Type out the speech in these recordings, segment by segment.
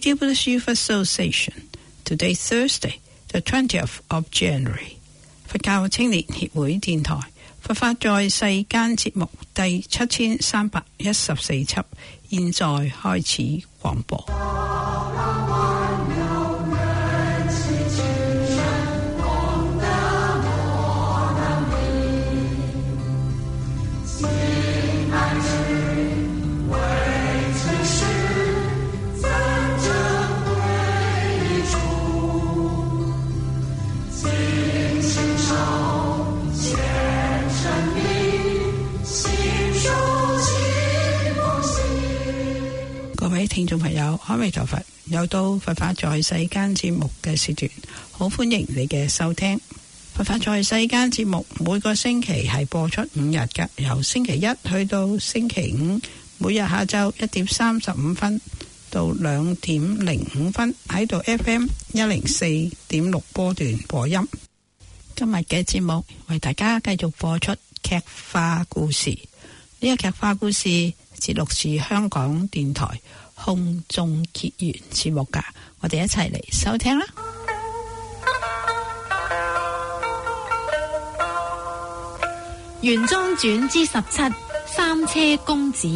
Radio Buddhist Youth Association. Today, Thursday, the 20th of January. 佛教青年協會電台佛法在世間節目第7314輯，現在開始廣播。各位聽眾朋友，阿彌陀佛，又到佛法在世間節目嘅時段，好歡迎你嘅收聽。佛法在世間節目每個星期係播出5日嘅，由星期一去到星期五，每日下晝1點35分到2點05分喺度 FM 104.6波段播音。今日嘅節目為大家繼續播出劇化故事，呢個劇化故事節錄自香港電台空中結緣節目噶，我哋一齊嚟收聽啦。 玄奘傳之17，三車公子。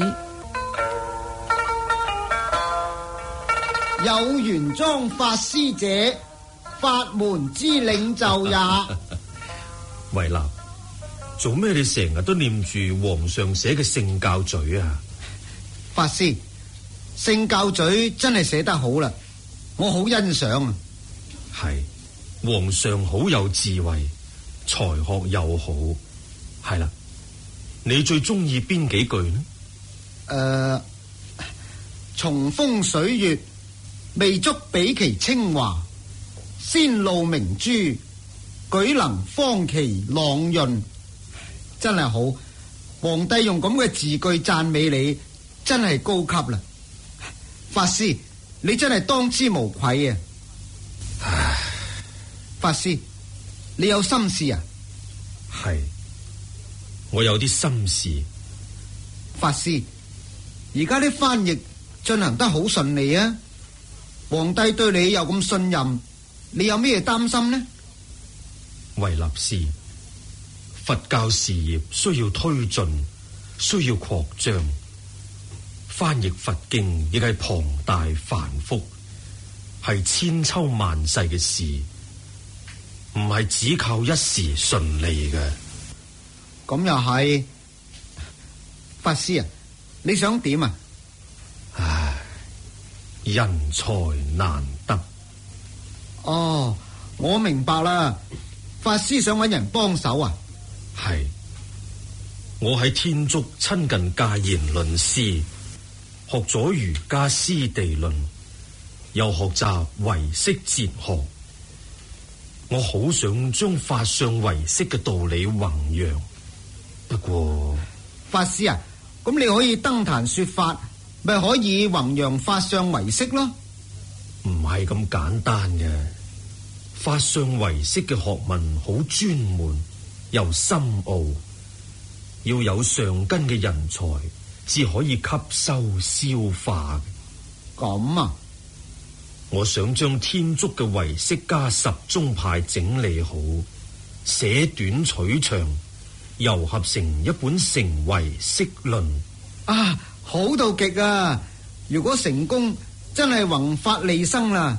有玄奘法師者，法門之領袖也。 維納，做咩你成日都念住皇上寫嘅聖教咀啊？ 法師，聖教咀真係寫得好啦，我好欣賞啊。 係，皇上好有智慧，才學又好。係啦，你最中意邊幾句呢？ 松風水月，未足比其清華；仙露明珠，舉能方其朗潤。真係好，皇帝用咁嘅字句讚美你，真係高級啦。法師，你真係當之無愧啊！ 唉， 法師，你有心事啊？ 係，我有啲心事。 法師，而家啲翻譯進行得好順利啊！皇帝對你又咁信任，你有咩擔心呢？ 維納師，佛教事業需要推進，需要擴張，翻譯佛經亦係龐大繁複，係千秋萬世嘅事，唔係只靠一時順利嘅。 咁又係，法師啊，你想點啊？ 唉，人才難得。 哦，我明白啦，法師想搵人幫手啊？ 係，我喺天竺親近戒賢論師，學咗瑜伽師地論，又學習唯識哲學。我好想將法相唯識嘅道理弘揚，不過法師啊，咁你可以登壇說法，咪可以弘揚法相唯識咯？ 唔係咁簡單嘅，法相唯識嘅學問好專門又深奧，要有上根嘅人才至可以吸收消化。 咁啊， 我想將天竺嘅唯識家10宗派整理好，寫短取長，糅合成一本成唯識論。 啊，好到極啊！如果成功，真係弘法利生啦。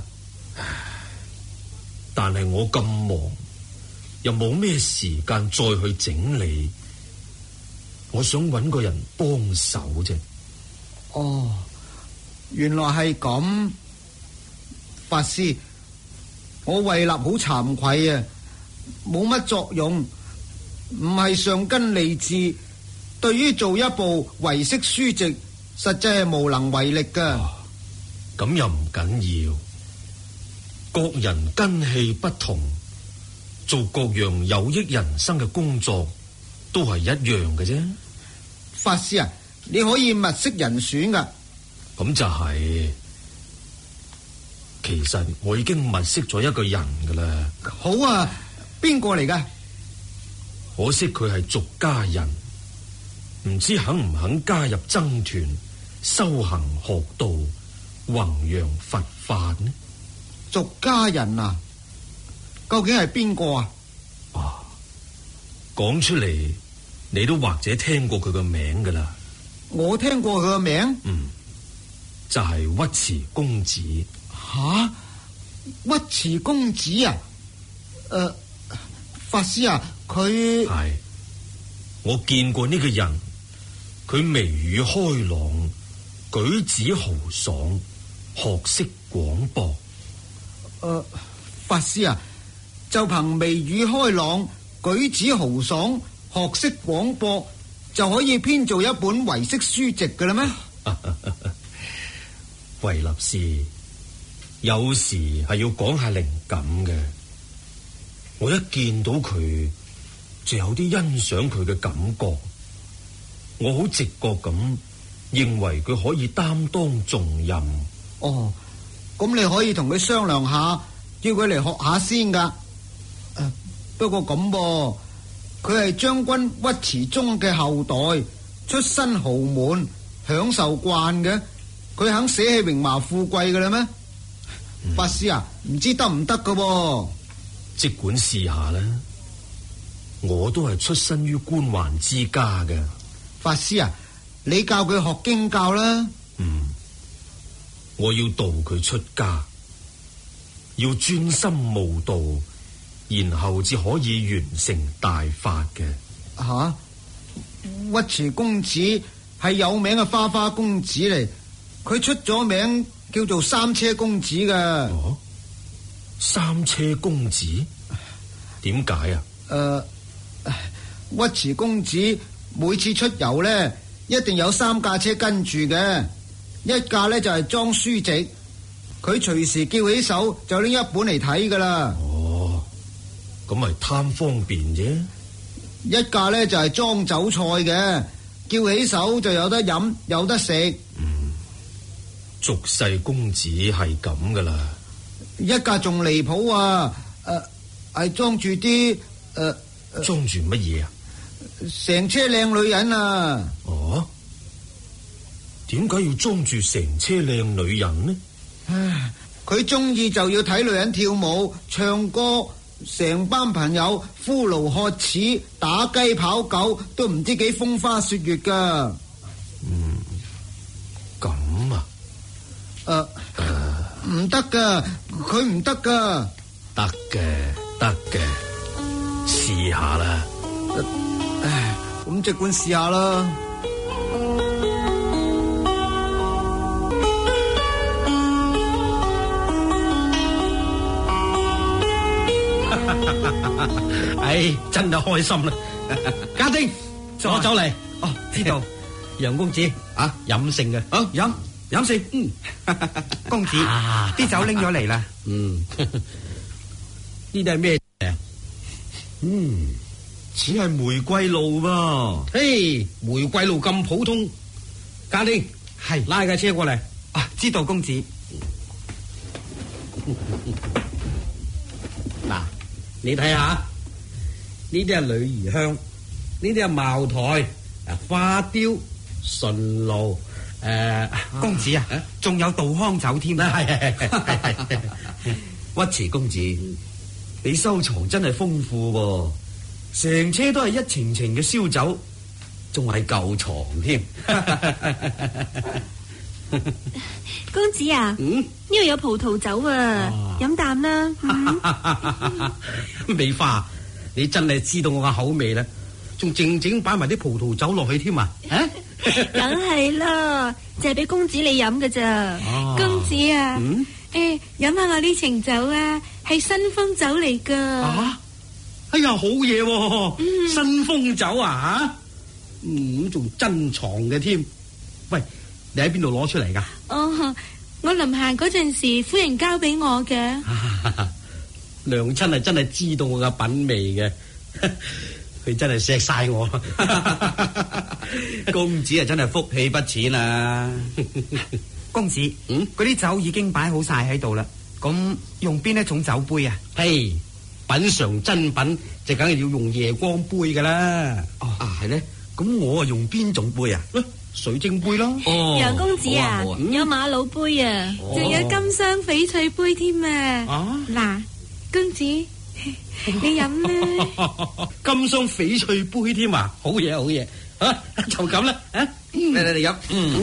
但係我咁忙，又冇咩時間再去整理，我想搵個人幫手啫。 哦，原來係咁，法師，我慧立好慚愧啊，冇乜作用，唔係上根利智，對於做一部唯識書籍，實際係無能為力噶。 咁又唔緊要，各人根器不同，做各樣有益人生嘅工作都係一樣嘅啫。 法師啊，你可以物色人選噶。 咁就係，其實我已經物色咗一個人噶啦。 好啊，邊個嚟噶？ 可惜佢係俗家人，唔知肯唔肯加入僧團修行學道， 弘揚佛法呢？ 俗家人啊，究竟係邊個啊？ 講出嚟，你都或者聽過佢個名噶啦。 我聽過佢個名， 就係尉遲公子。 吓，尉遲公子啊？法師啊，佢係我見過呢個人，佢眉宇開朗，舉止豪爽，學識廣博。 法師啊，就憑眉宇開朗、舉止豪爽、學識廣博，就可以編做一本唯識書籍㗎啦咩？ 維立士，有時係要講下靈感嘅。我一見到佢，就有啲欣賞佢嘅感覺。我好直覺咁認為佢可以擔當重任。 哦，咁你可以同佢商量下，叫佢嚟學下先噶。不過咁噃，佢係將軍尉遲宗嘅後代，出身豪門，享受慣嘅，佢肯捨棄榮華富貴嘅啦咩？法師啊，唔知得唔得噶噃？ 即管試下啦，我都係出身於官宦之家嘅。 法師啊，你教佢學經教啦。 我要導佢出家，要專心悟道，然後至可以完成大法嘅。 吓，尉遲公子係有名嘅花花公子嚟，佢出咗名叫做三車公子嘅。 哦，三車公子？點解啊？ 尉遲公子每次出遊呢，一定有3架車跟住嘅，一架呢就係裝書籍，佢隨時叫起手就拎一本嚟睇噶啦。 哦，咁咪貪方便啫。 一架呢就係裝酒菜嘅，叫起手就有得飲有得食。 俗世公子係咁噶啦。 一架仲離譜啊！係裝住啲裝住乜嘢啊？ 成車靚女人啊！ 哦，點解要裝住成車靚女人呢？ 唉，佢中意就要睇女人跳舞、唱歌，成班朋友呼嚕喝齒、打雞跑狗，都唔知幾風花雪月噶。 咁啊？ 唔得噶，佢唔得噶。 得嘅，得嘅，試下啦。 唉，咁即管試下啦。 唉，真係開心啦！家丁，我走嚟。哦，知道。楊公子啊，飲勝嘅。啊，飲勝。 公子，啲酒拎咗嚟啦。 呢啲係咩嚟？ 似係玫瑰露噃。 嘿，玫瑰露咁普通。家丁， 係拉架車過嚟。 啊，知道公子。 嗱，你睇下，呢啲係女兒香，呢啲係茅台、花雕、純露。 公子啊，仲有杜康酒添。 係。 尉遲公子，你收藏真係豐富喎，成車都係一程程嘅燒酒，仲係舊床添。 公子啊，呢度有葡萄酒啊，飲啖啦。 美花，你真係知道我嘅口味啦，仲靜擺埋啲葡萄酒落去添啊！ 梗係啦，就係俾公子你飲㗎咋。公子啊，飲下我呢程酒啊，係新豐酒嚟噶。 哎呀，好嘢喎！新豐酒啊，仲珍藏嘅添。喂，你喺邊度攞出嚟噶？ 哦，我臨行嗰陣時，夫人交俾我嘅。 娘親係真係知道我嘅品味嘅。佢真係錫晒我。 公子啊，真係福氣不淺啊！公子，嗰啲酒已經擺好晒喺度啦。咁用邊一種酒杯啊？ 嘿，品嘗珍品就梗係要用夜光杯噶啦。 係咧，咁我啊用邊種杯啊？ 水晶杯啦。 楊公子啊，有馬魯杯啊，仲有金雙翡翠杯添啊。嗱，公子你飲啦。 金雙翡翠杯添啊，好嘢好嘢啊，就咁啦啊，嚟飲。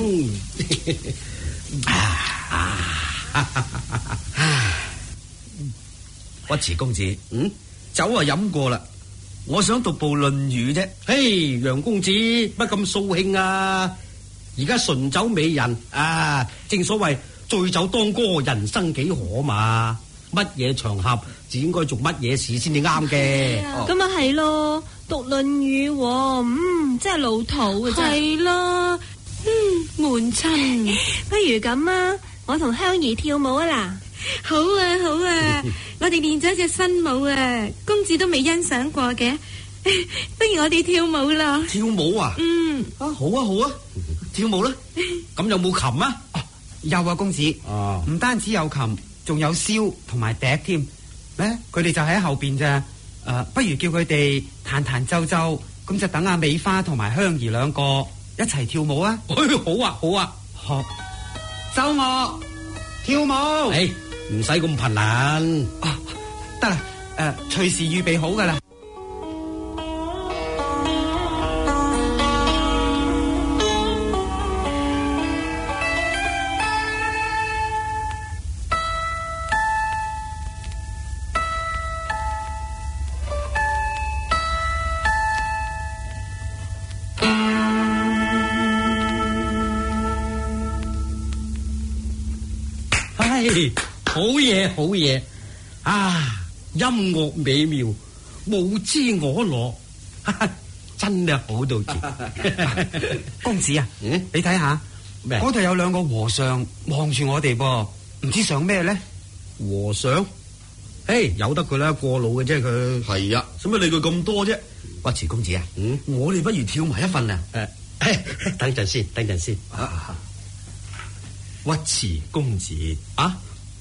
尉遲公子，酒啊飲過啦，我想讀部《論語》啫。 嘿，楊公子乜咁掃興啊？而家醇酒美人啊，正所謂醉酒當歌，人生幾何嘛。乜嘢場合就應該做乜嘢事先至啱嘅。 咁啊係咯，讀《論語》真係老土啊，係咯，悶親。不如咁啊，我同香兒跳舞啊嗱。好啊好啊，我哋練咗隻新舞啊，公子都未欣賞過嘅，不如我哋跳舞啦。 跳舞啊？好啊好啊，跳舞啦。 咁有冇琴啊？ 有啊，公子。唔單止有琴，仲有簫同埋笛添。咧，佢哋就喺後邊咋。不如叫佢哋彈彈奏奏，咁就等阿美花同埋香兒兩個一齊跳舞啊。 好啊好啊， 奏樂跳舞。 唔使咁頻難。 得啦，隨時預備好噶啦。 好嘢好嘢啊！音樂美妙，舞姿我樂，真係好到極。 公子啊，你睇下，嗰度有兩個和尚望住我哋噃，唔知想咩咧？ 和尚，由得佢啦，過路嘅啫佢。 係啊，使乜理佢咁多啫？尉遲公子啊，我哋不如跳埋一份啊！ 等陣先。 尉遲公子啊！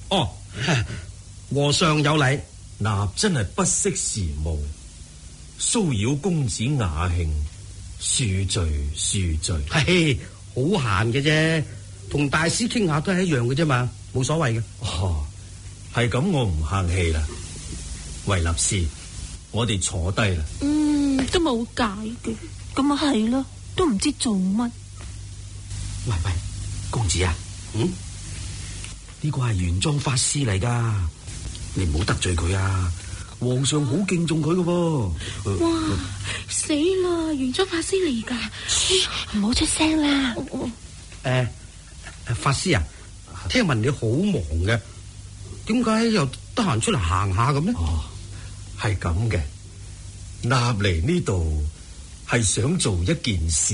和尚有禮。 嗱，真係不識時務，騷擾公子雅興，恕罪。 好閒嘅啫，同大師傾下都係一樣嘅啫嘛，冇所謂嘅。 係咁，我唔客氣啦。維納斯，我哋坐低啦。 都冇解嘅，咁啊係咯，都唔知做乜。 喂，公子啊，呢個係玄奘法師嚟噶，你唔好得罪佢啊！皇上好敬重佢噶噃。 哇，死啦！玄奘法師嚟噶，唔好出聲啦。 法師啊，聽聞你好忙嘅，點解又得閒出嚟行下咁呢？ 係咁嘅，納嚟呢度係想做一件事。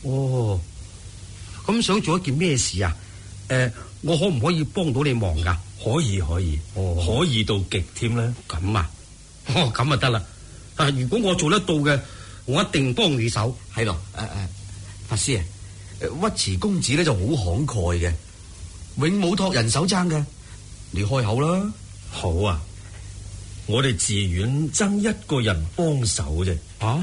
咁想做一件咩事啊？我可唔可以幫到你忙噶？ 可以，可以到極添啦。 咁啊，咁啊得啦。如果我做得到嘅，我一定幫你手。 係咯，法師啊，尉遲公子咧就好慷慨嘅，永冇託人手爭嘅。你開口啦。 好啊，我哋寺院爭一個人幫手啫。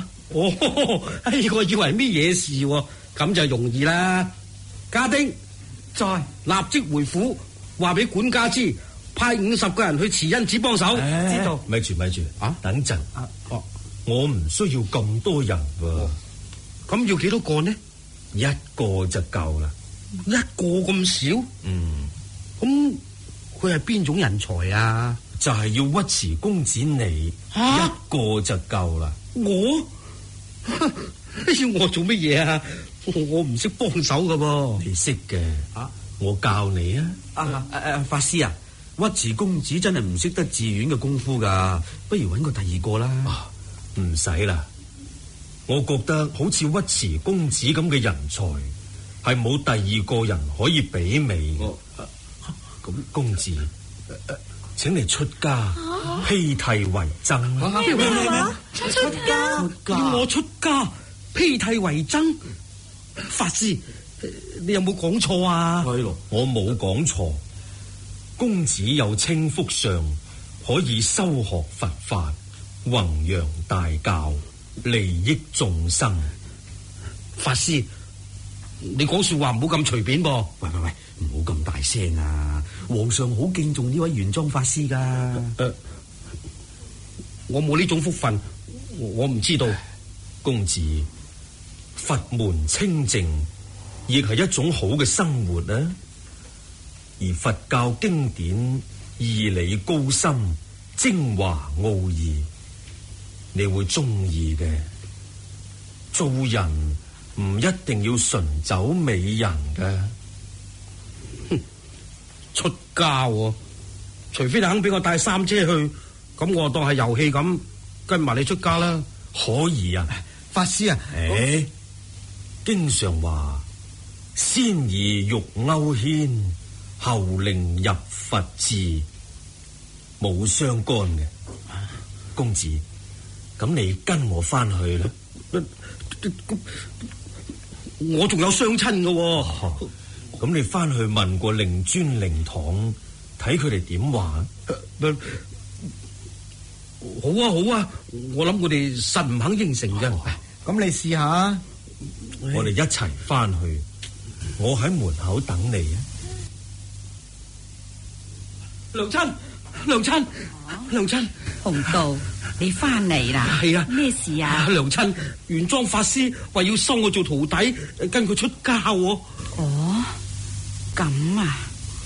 我以為咩嘢事喎？咁就容易啦。家丁，在立即回府，話俾管家知，派50個人去慈恩寺幫手。 知道。 咪住，等陣。我唔需要咁多人喎。 咁要幾多個呢？ 一個就夠啦。 一個咁少？咁佢係邊種人才啊？ 就係要尉遲公子你一個就夠啦。 我要我做乜嘢啊？我唔識幫手噶噃。 你識嘅，我教你啊。 法師啊，尉遲公子真係唔識得寺院嘅功夫噶，不如搵個第二個啦。 唔使啦，我覺得好似尉遲公子咁嘅人才，係冇第二個人可以媲美嘅。咁公子，請你出家披剃為僧。 出家？ 要我出家披剃為僧？法師，你有冇講錯啊？ 係咯，我冇講錯。公子有清福相，可以修學佛法，弘揚大教，利益眾生。 法師， 你講說話唔好咁隨便噃。 喂，唔好咁大聲啊！皇上好敬重呢位玄奘法師噶。 我冇呢種福分，我唔知道。 公子，佛門清淨亦係一種好嘅生活啊！而佛教經典義理高深，精華奧義，你會中意嘅。做人唔一定要純走美人嘅。 出家喎，除非你肯俾我帶三車去，咁我當係遊戲咁跟埋你出家啦。 可以啊， 法師啊， 經常話先以玉勾牽，後令入佛智，冇相干嘅。公子，咁你跟我翻去啦。 我仲有雙親嘅。 咁你翻去問過令尊令堂，睇佢哋點話？ 好啊，我諗佢哋實唔肯應承嘅。 咁你試下， 我哋一齊翻去，我喺門口等你啊！ 娘親， 紅道，你翻嚟啦？ 係啊， 咩事啊？ 娘親，玄奘法師話要收我做徒弟，跟佢出家。 哦，咁啊，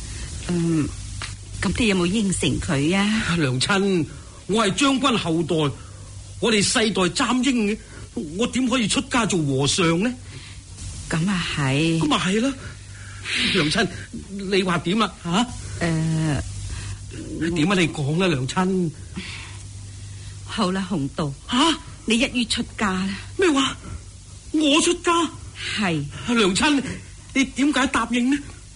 咁你有冇應承佢啊？ 娘親，我係將軍後代，我哋世代簪纓嘅，我點可以出家做和尚呢？ 咁啊係， 咁啊係啦。娘親，你話點啊？吓？點啊？你講啦，娘親。 好啦，紅道，你一於出家啦。 咩話？我出家？ 係。 娘親，你點解答應呢？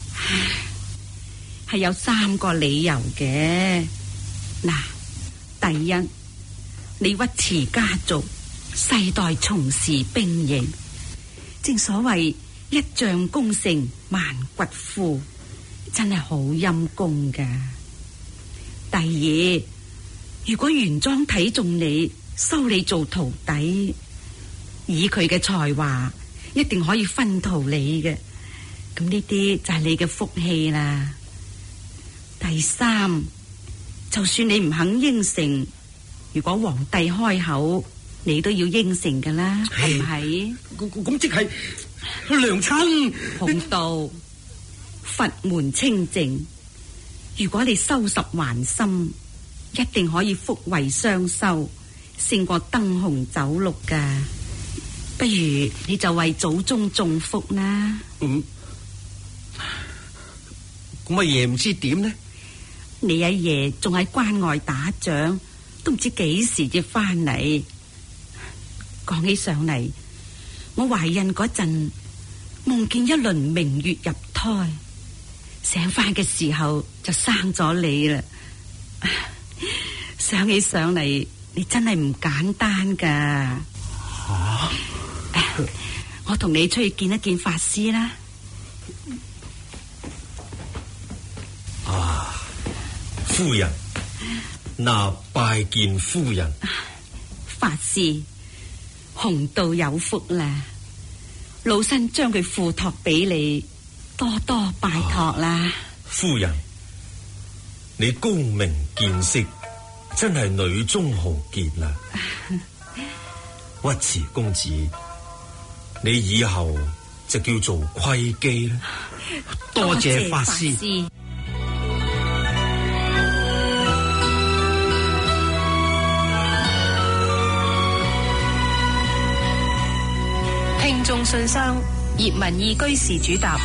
係有3個理由嘅。嗱，第一，你尉遲家族世代從事兵役，正所謂一將功成萬骨枯，真係好陰功噶。第二，如果玄奘睇中你，收你做徒弟，以佢嘅才華，一定可以分圖你嘅。咁呢啲就係你嘅福氣啦。第三，就算你唔肯應承，如果皇帝開口，你都要應承噶啦，係唔係？ 咁即係娘親。 紅道，佛門清淨，如果你收拾還心，一定可以福慧雙修，勝過燈紅酒綠噶。不如你就為祖宗種福啦。 咁阿爺唔知點呢？ 你阿爺仲喺關外打仗，都唔知幾時至翻嚟。講起上嚟，我懷孕嗰陣夢見一輪明月入胎，醒翻嘅時候就生咗你啦。想起上嚟，你真係唔簡單噶。我同你出去見一見法師啦。 夫人，那拜見夫人。 法師，紅道有福啦，老身將佢付託俾你，多多拜託啦。 夫人，你高明見識，真係女中豪傑啦。尉遲公子，你以後就叫做窺基啦。 多謝法師。 聽眾信箱，葉文義居士主答。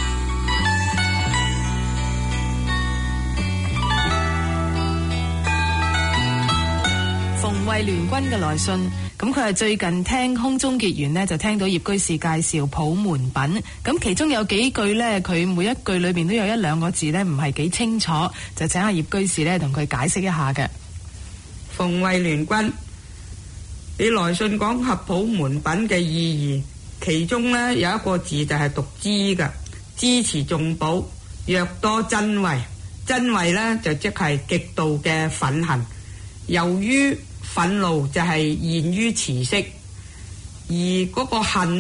馮慧聯君嘅來信，咁佢係最近聽空中結緣呢，就聽到葉居士介紹普門品，咁其中有幾句呢，佢每一句裏邊都有1、2個字呢，唔係幾清楚，就請阿葉居士呢同佢解釋一下嘅。 馮慧聯君，你來信講合普門品嘅意義。其中呢有一個字就係讀知㗎，知持眾寶，若多瞋恚，瞋恚呢就即係極度嘅憤恨。由於憤怒就係現於慈色，而嗰個恨呢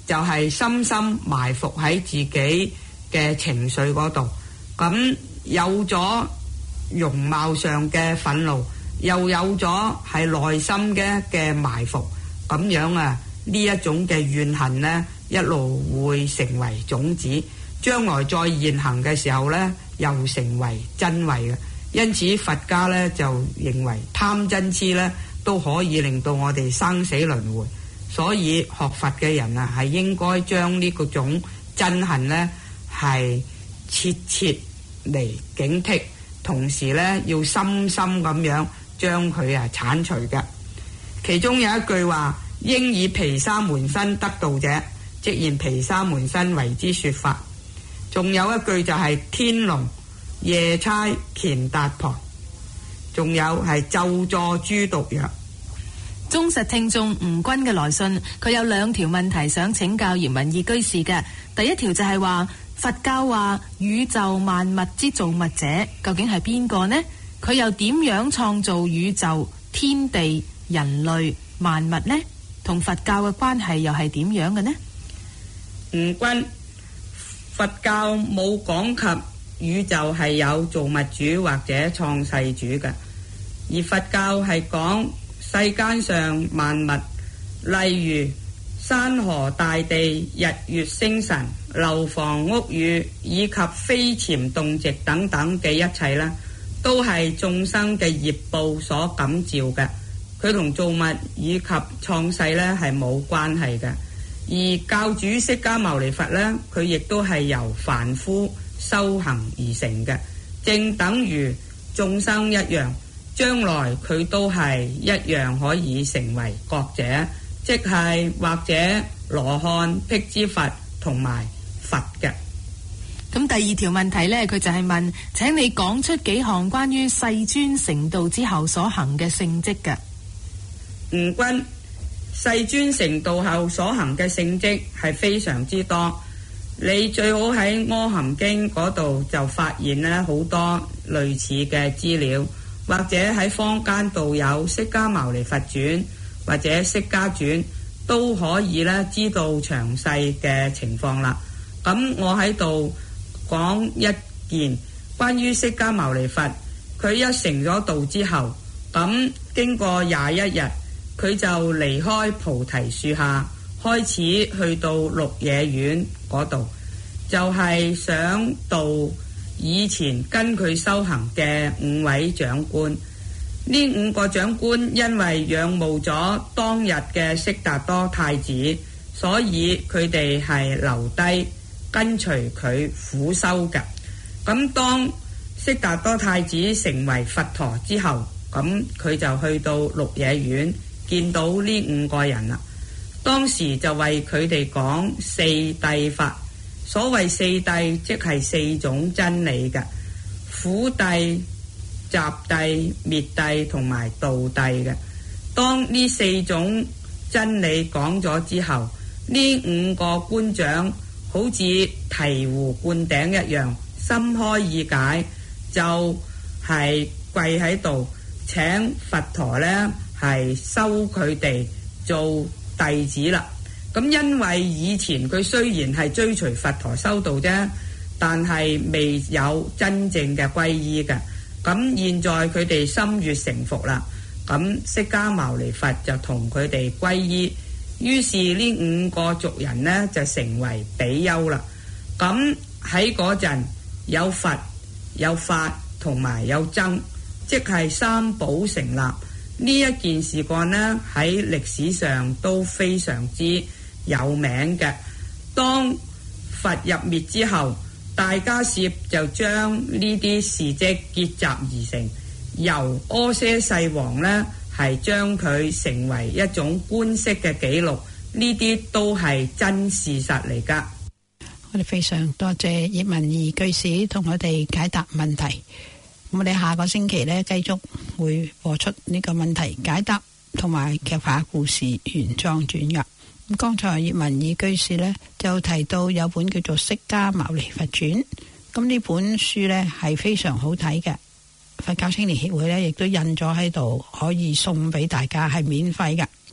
就係深深埋伏喺自己嘅情緒嗰度，咁有咗容貌上嘅憤怒，又有咗係內心嘅埋伏，咁樣啊呢一種嘅怨恨呢，一路會成為種子，將來再現行嘅時候呢，又成為真偽嘅。因此佛家呢，就認為貪嗔癡呢都可以令到我哋生死輪迴，所以學佛嘅人啊係應該將呢個種憎恨呢係切切嚟警惕，同時呢要深深咁樣將佢啊剷除嘅。其中有一句話：應以毗沙門身得道者，即現毗沙門身為之說法。仲有一句就係天龍夜叉乾達婆，仲有係咒詛諸毒藥。 忠實聽眾吳君嘅來信，佢有2條問題想請教葉文義居士嘅。第一條就係話，佛教話宇宙萬物之造物者究竟係邊個呢？佢又點樣創造宇宙、天地、人類、萬物呢？同佛教嘅關係又係點樣嘅呢？ 吳君，佛教冇講及宇宙係有造物主或者創世主嘅，而佛教係講世間上萬物，例如山河大地、日月星辰、樓房屋宇以及飛潛動植等等嘅一切啦，都係眾生嘅業報所感召嘅，佢同造物以及創世呢係冇關係嘅。而教主釋迦牟尼佛呢，佢亦都係由凡夫修行而成嘅，正等於眾生一樣，將來佢都係一樣可以成為覺者，即係或者羅漢、辟支佛同埋佛嘅。 咁第2條問題呢，佢就係問，請你講出幾項關於世尊成道之後所行嘅聖蹟嘅。 吳君，世尊成道後所行嘅聖蹟係非常之多，你最好喺《阿含經》嗰度就發現咧好多類似嘅資料，或者喺坊間度有《釋迦牟尼佛傳》或者《釋迦傳》，都可以咧知道詳細嘅情況啦。咁我喺度講一件關於釋迦牟尼佛，佢一成咗道之後，咁經過21日，佢就離開菩提樹下，開始去到鹿野苑嗰度，就係想度以前跟佢修行嘅5位長官。呢5個長官因為仰慕咗當日嘅悉達多太子，所以佢哋係留低跟隨佢苦修嘅。咁當悉達多太子成為佛陀之後，咁佢就去到鹿野苑見到呢5個人啦。當時就為佢哋講四諦法。所謂四諦即係4種真理嘅，苦諦、集諦、滅諦同埋道諦嘅。當呢4種真理講咗之後，呢5個官長好似醍醐灌頂一樣，心開意解，就係跪喺度請佛陀呢係收佢哋做弟子啦。咁因為以前佢雖然係追隨佛陀修道啫，但係未有真正嘅皈依嘅。咁現在佢哋心悅誠服啦，咁釋迦牟尼佛就同佢哋皈依，於是呢5個族人呢就成為比丘啦。咁喺嗰陣有佛、有法同埋有僧，即係三寶成立。呢一件事幹呢喺歷史上都非常之有名嘅。當佛入滅之後，大迦葉就將呢啲事蹟結集而成，由阿闍世王呢係將佢成為一種官式嘅記錄，呢啲都係真事實嚟噶。 我哋非常多謝葉文義居士同我哋解答問題。我哋下個星期呢繼續會播出呢個問題解答同埋劇化故事原裝轉入。咁剛才葉文義居士呢就提到有本叫做《釋迦牟尼佛傳》，咁呢本書呢係非常好睇嘅。佛教青年協會呢亦都印咗喺度，可以送俾大家，係免費嘅。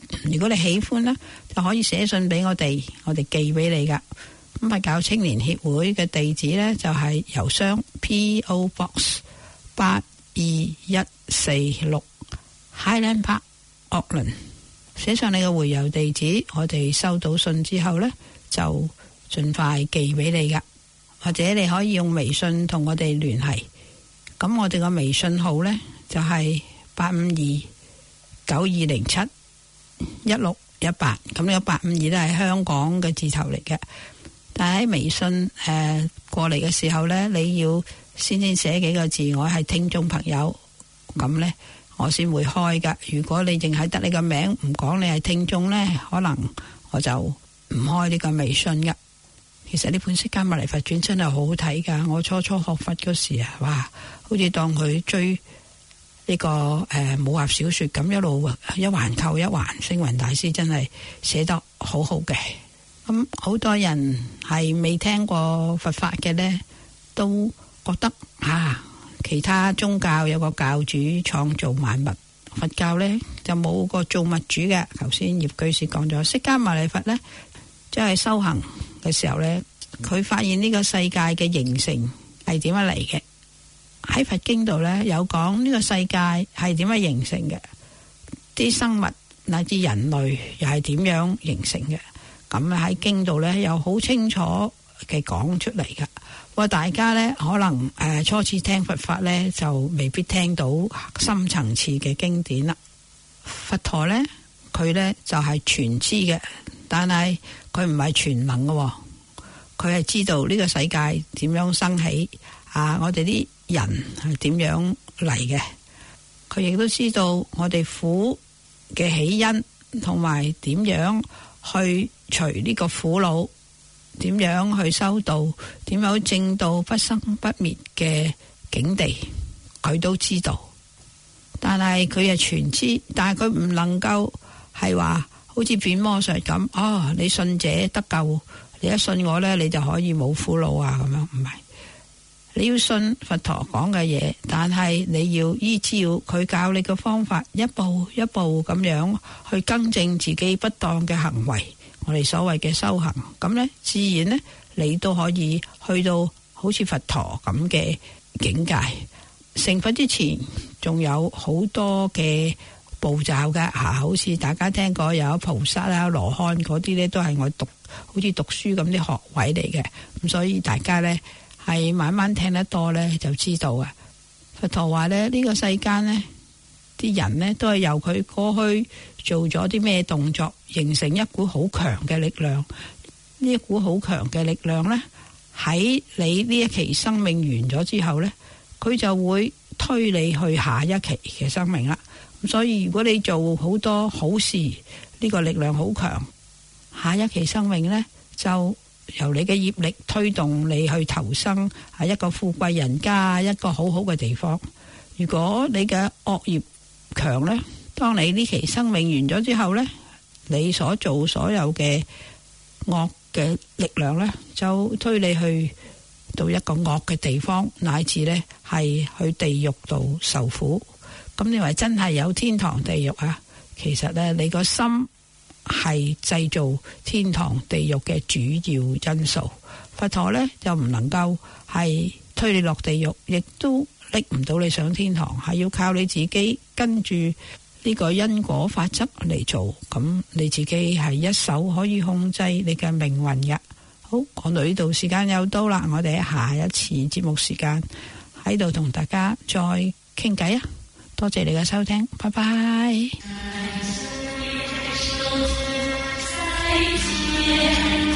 如果你喜歡呢，就可以寫信俾我哋寄俾你噶。咁佛教青年協會嘅地址呢，就係郵箱 P.O. Box 82146 Highland Park Auckland， 寫上你嘅回郵地址，我哋收到信之後呢，就盡快寄俾你噶。或者你可以用微信同我哋聯繫，咁我哋個微信號呢，就係85292071618，咁呢個852都係香港嘅字頭嚟嘅。但係喺微信過嚟嘅時候呢，你要先寫幾個字，我係聽眾朋友，咁呢，我先會開噶。如果你淨係得你個名，唔講你係聽眾呢，可能我就唔開呢個微信噶。其實呢本《釋迦牟尼佛傳》真係好好睇噶。我初初學佛嗰時啊，哇，好似當佢追呢個武俠小說咁，一路一環扣一環。星雲大師真係寫得好好嘅。咁好多人係未聽過佛法嘅呢，都覺得其他宗教有個教主創造萬物，佛教呢就冇個造物主嘅。頭先葉居士講咗，釋迦牟尼佛呢，即係修行嘅時候呢，佢發現呢個世界嘅形成係點樣嚟嘅。喺佛經度呢，有講呢個世界係點樣形成嘅，啲生物乃至人類又係點樣形成嘅。咁喺經度呢，有好清楚嘅講出嚟噶。不過大家呢，可能初次聽佛法呢，就未必聽到深層次嘅經典啦。佛陀呢，佢呢就係全知嘅，但係佢唔係全能嘅，佢係知道呢個世界點樣生起，我哋啲人係點樣嚟嘅。佢亦都知道我哋苦嘅起因，同埋點樣去除呢個苦惱，點樣去修道，點樣證到不生不滅嘅境地，佢都知道。但係佢係全知，但係佢唔能夠係話好似變魔術咁，你信者得救，你一信我呢，你就可以冇苦惱啊，咁樣唔係。你要信佛陀講嘅嘢，但係你要依照佢教你嘅方法，一步一步咁樣去更正自己不當嘅行為，我哋所謂嘅修行，咁呢，自然呢，你都可以去到好似佛陀咁嘅境界。成佛之前仲有好多嘅步驟噶，好似大家聽過有菩薩啊、羅漢嗰啲呢，都係我好似讀書咁啲學位嚟嘅。咁所以大家呢，係慢慢聽得多呢，就知道啊。佛陀話呢，呢個世間呢，啲人呢，都係由佢過去做咗啲咩動作，形成一股好強嘅力量。呢一股好強嘅力量呢，喺你呢一期生命完咗之後呢，佢就會推你去下一期嘅生命啦。咁所以如果你做好多好事，呢個力量好強，下一期生命呢，就由你嘅業力推動你去投生喺一個富貴人家，一個好好嘅地方。如果你嘅惡業強呢，當你呢期生命完咗之後呢，你所做所有嘅惡嘅力量呢，就推你去到一個惡嘅地方，乃至呢係去地獄度受苦。咁你話真係有天堂地獄啊？其實呢，你個心係製造天堂地獄嘅主要因素。佛陀呢，就唔能夠係推你落地獄，亦都拎唔到你上天堂，係要靠你自己跟住呢個因果法則嚟做。咁你自己係一手可以控制你嘅命運嘅。好，講到呢度時間又到啦，我哋下一次節目時間喺度同大家再傾偈啊！多謝你嘅收聽，拜拜。再見。